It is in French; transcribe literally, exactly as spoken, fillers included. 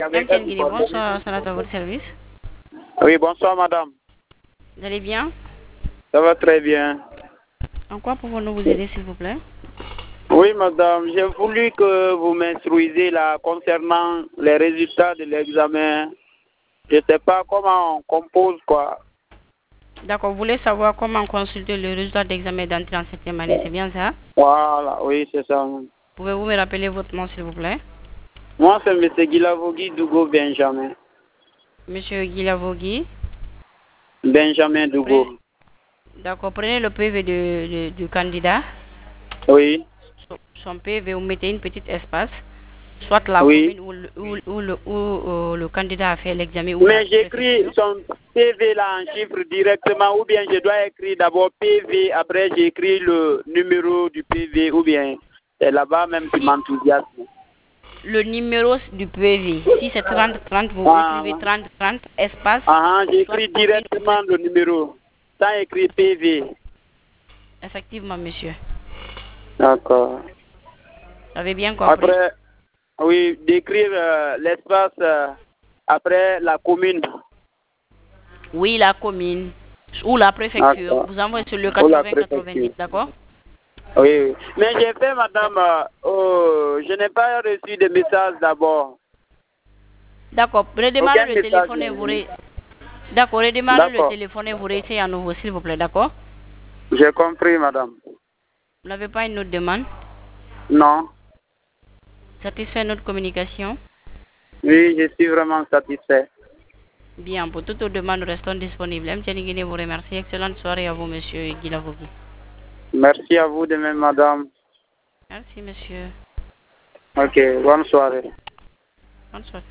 Madame Kenguini, bonsoir, ça à votre service. Oui, bonsoir madame. Vous allez bien? Ça va très bien. En quoi pouvons-nous vous aider, s'il vous plaît? Oui madame, j'ai voulu que vous m'instruisiez là concernant les résultats de l'examen. Je ne sais pas comment on compose quoi. D'accord, vous voulez savoir comment consulter le résultat d'examen d'entrée en septième année, c'est bien ça? Voilà, oui, c'est ça. Pouvez-vous me rappeler votre nom, s'il vous plaît? Moi, c'est M. Guilavogui Dougo Benjamin. Monsieur Guilavogui. Benjamin Dougo. D'accord, prenez le P V de, de- du candidat. Oui. Son P V, vous mettez une petite espace, soit la Oui. commune où le, où, où le, où, euh, le candidat a fait l'examen. Mais j'écris son P V là en chiffres directement ou bien je dois écrire d'abord P V, après j'écris le numéro du P V ou bien c'est là-bas même qui m'enthousiasme. Le numéro du P V, si c'est trente trente, vous Ah. écrivez trente trente, espace. Ah, j'écris directement le numéro, sans écrire P V. Effectivement, monsieur. D'accord. Vous avez bien compris? Après, oui, d'écrire euh, l'espace euh, après la commune. Oui, la commune ou la préfecture. Vous envoyez sur le quatre-vingts quatre-vingt-dix, d'accord? Oui, oui. Mais j'ai fait, madame, euh, oh, je n'ai pas reçu de message d'abord. D'accord, redémarrez le téléphone et vous ré... D'accord, redémarrez le téléphone et vous réessayez à nouveau, s'il vous plaît, d'accord? J'ai compris, madame. Vous n'avez pas une autre demande? Non. Satisfait notre communication? Oui, je suis vraiment satisfait. Bien, pour toutes vos demandes, nous restons disponibles. M. Tcheniguine vous remercie. Excellente soirée à vous, monsieur Guilavogui. Merci à vous de même, madame. Merci, monsieur. Ok, bonne soirée. Bonne soirée.